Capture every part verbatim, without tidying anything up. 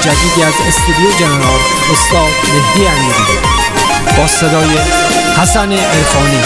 جدیدی از استودیو جنرال استاد مهدی امیری با صدای حسن عرفانی.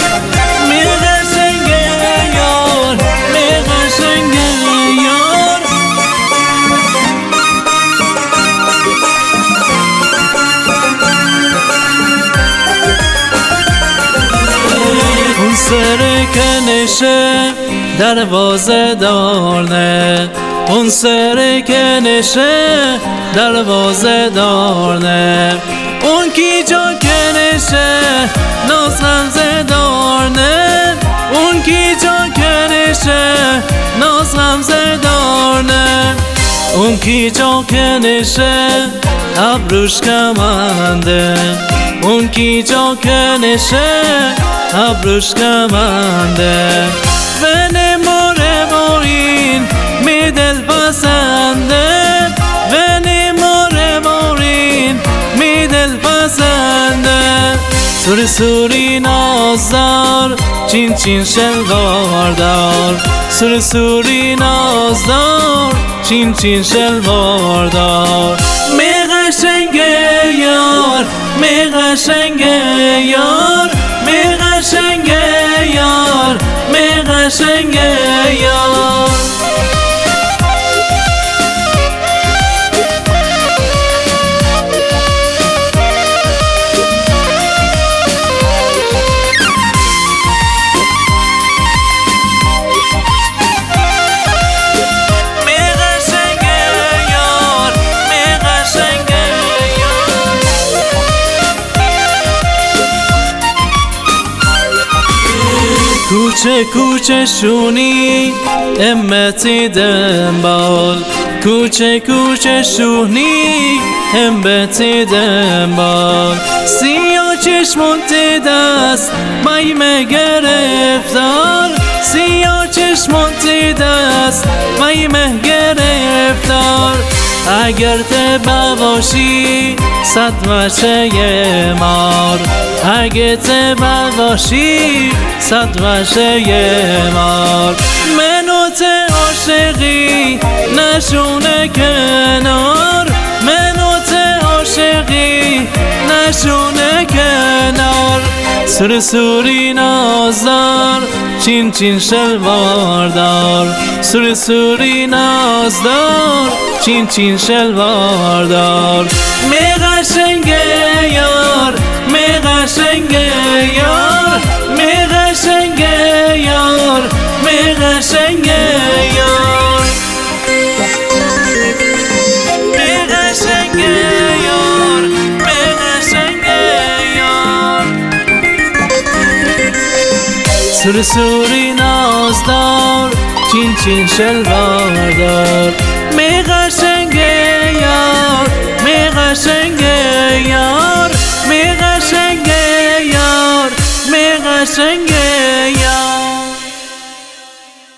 سر کنشه دروازه دارنه، اون سر کنشه دروازه دارنه، اون کی جا کنشه ناز غمزه دارنه، اون کی جا کنشه ناز غمزه دارنه، اون کی جا کنشه ابروش کمنده، اون کی جا کنشه ابروش کمنده، ونه ماره مارین می دل پسنده، ونه ماره مارین می دل پسنده، سوری سوری نازدار چین چین شلوار دار، سوری سوری نازدار چین چین شلوار دار، می قشنگه یار می قشنگه یار می قشنگه یار می قشنگه یار. کوچه کوچه شونی امتی دنبال، کوچه کوچه شونی امتی دنبال، سیاه چشمونتی دست مایمه گرفتار، سیاه چشمونتی دست مایمه گرفتار، اگر ته باشی صد وشه یه مار، اگه ته باشی صد وشه یه مار، منو ته عاشقی نشونه کنار، منو ته عاشقی نشونه کنار، سوری سوری نازدار چین چین شلوار دار، سوری سوری نازدار چین چین شلوار دار، می قشنگه یار می قشنگه یار می قشنگه یار می قشنگه یار می قشنگه یار می قشنگه یار، سوری سوری نازدار چین چین شلوار دار، می قشنگه یار